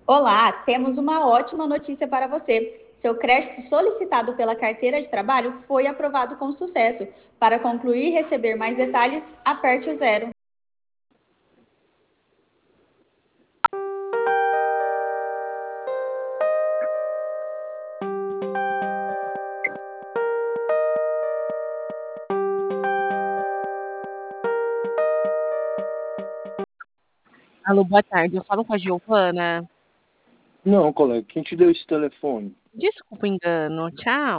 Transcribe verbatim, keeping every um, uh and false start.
Olá, temos uma ótima notícia para você. Seu crédito solicitado pela carteira de trabalho foi aprovado com sucesso. Para concluir e receber mais detalhes, aperte o zero. Alô, boa tarde. Eu falo com a Giovana. Não, colega, quem te deu esse telefone? Desculpa o engano. Tchau.